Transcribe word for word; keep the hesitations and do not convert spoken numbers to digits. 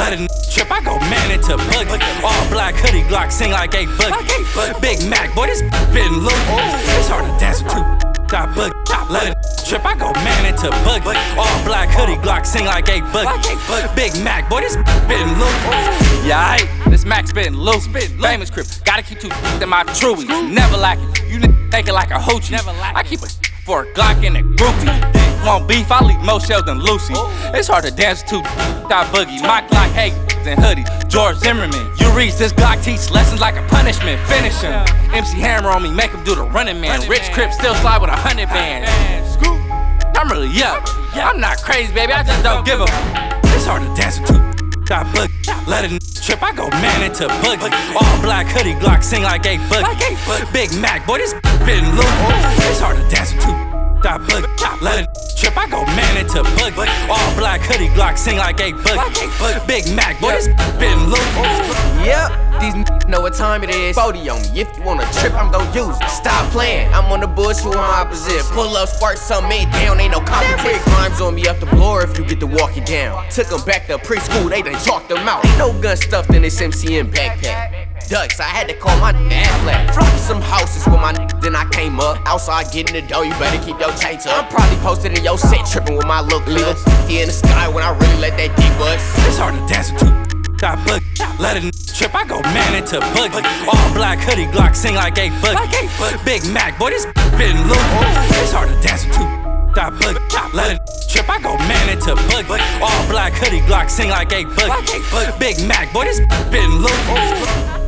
let a trip, I go man into boogie. All black hoodie Glock sing like a boogie. Big Mac, boy, this been look. It's hard to dance with two. Got boogie. Let it trip, I go man into boogie. All black hoodie Glock sing like a boogie. Big Mac, boy, this been look. Yeah, aight, this Mac spittin' loose, famous crib. Gotta keep two in my truies, never lack it. You n take it like a hoochie. I keep a for a Glock and a groupie. Want beef, I leave more shells than Lucy. It's hard to dance to got boogie. My Glock hate and hoodie. George Zimmerman, you reach this Glock teach lessons like a punishment. Finish him. M C Hammer on me, make him do the running man. Rich Crip still slide with a hundred band. I'm really up. I'm not crazy, baby. I just don't give a. It's hard to dance with two. Got boogie. Let it trip, I go man into boogie. All black hoodie Glock sing like a boogie. Big Mac, boy, this been look. It's hard to dance with two. Got boogie. Let it trip, I go man into boogie. All black hoodie Glock sing like a boogie. Big Mac, boy, this been look. Yep, these n know what time it is. forty on me, if you wanna trip, I'm gon' use it. Stop playing, I'm on the bush, you on my opposite. Pull up, spark something, ain't down, ain't no competition. Crimes on me up the floor if you get to walking down. Took them back to preschool, they done chalked them out. Ain't no gun stuffed in this M C M backpack. Ducks, I had to call my dad flat. Flocked some houses with my n then I came up. Outside getting the dough, you better keep your chains up. I'm probably posted in your set, tripping with my look. Leave a in the sky when I really let that dick bust. It's hard to dance with two. Got boogie. Let it trip, I go man into boogie. All black hoodie Glock sing like a boogie. Big Mac, boy, this been look. It's hard to dance with two. Got boogie. Let it trip, I go man into boogie. All black hoodie Glock sing like a boogie. Big Mac, boy, this been look.